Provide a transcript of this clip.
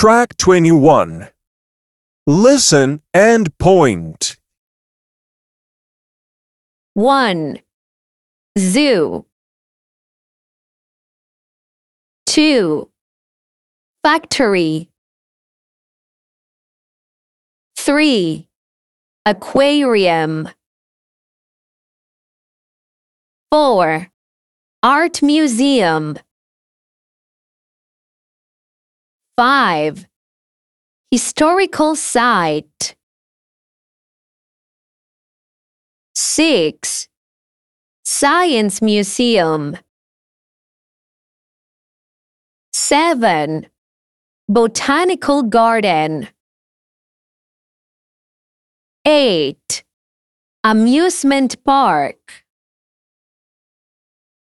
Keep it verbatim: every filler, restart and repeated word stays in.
Track twenty-one. Listen and point. one. Zoo. two. Factory. three. Aquarium. four. Art museum. five. Historical site. six. Science museum. seven. Botanical garden. eight. Amusement park.